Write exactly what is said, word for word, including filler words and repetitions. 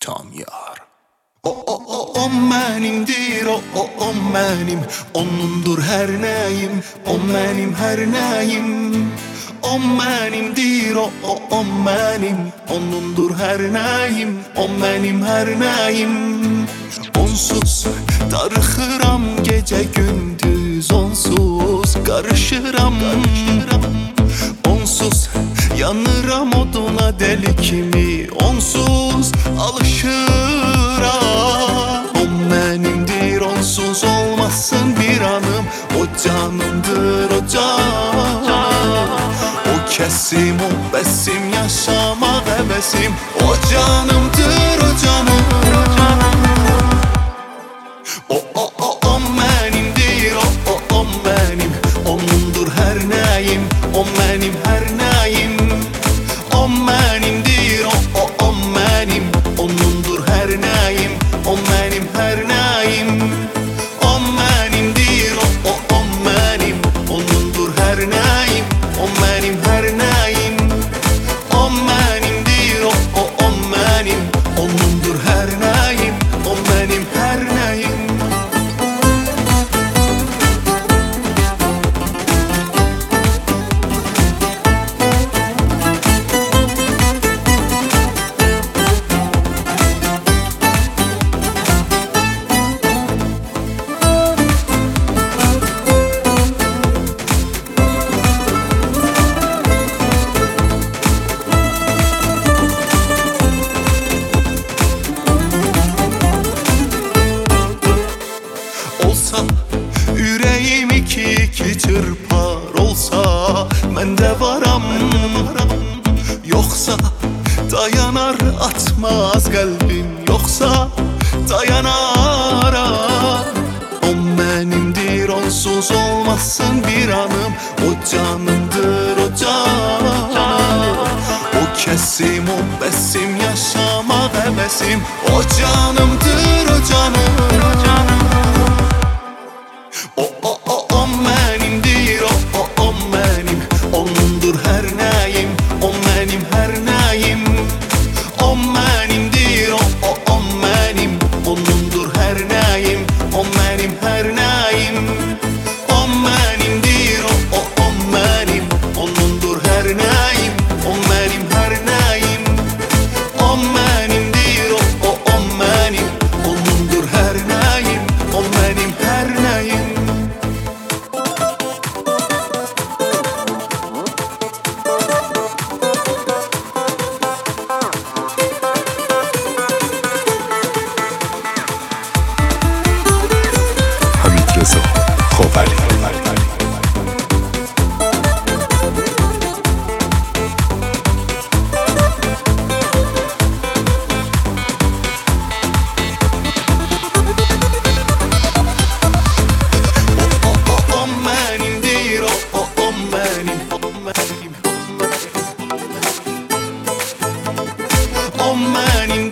tam yar. O o o o mənimdir, o o o mənim, onundur hər nəyim, o mənim hər nəyim. O mənimdir, o o o mənim, onundur hər nəyim, o mənim hər nəyim. Onsuz darıxıram gecə gündüz, onsuz qarışıram, onsuz yanıram oduna deli kimi, onsuz alışıram. O mənimdir, onsuz olmasın bir anım, o canımdır, o can. O kəsim, o bəsim, yaşamaq həvəsim, o canımdır, o canım. O o o o mənimdir, o o o mənim, onundur hər nəyim, o mənim hər nəyim. O mənimdir, o o o mənim, onundur hər nəyim, o mənim hər nəyim. O mənimdir, o o o mənim, onundur hər nəyim, o mənim hər nəyim. O mənimdir, o o o mənim, onundur hər nəyim, o mənim hər nəyim. Ürəyim iki iki çırpar olsa, mən də varam. Yoxsa dayanar, atmaz qəlbim, yoxsa dayanaram. O mənimdir, onsuz olmasın bir anım, o canımdır, o can. O kəsim, o bəsim, yaşamaq həvəsim, o canımdır, o canım. O o o o mənimdir, o o o mənim, onundur hər nəyim, o mənim hər nəyim. O mənimdir, o o o mənim, onundur hər nəyim, o mənim hər nəyim. O mənimdir, o o o mənim, onundur hər nəyim, o mənim hər nəyim. O mənimdir, o o o mənim, onundur hər nəyim, o mənim hər nəyim. خوبالی O mənim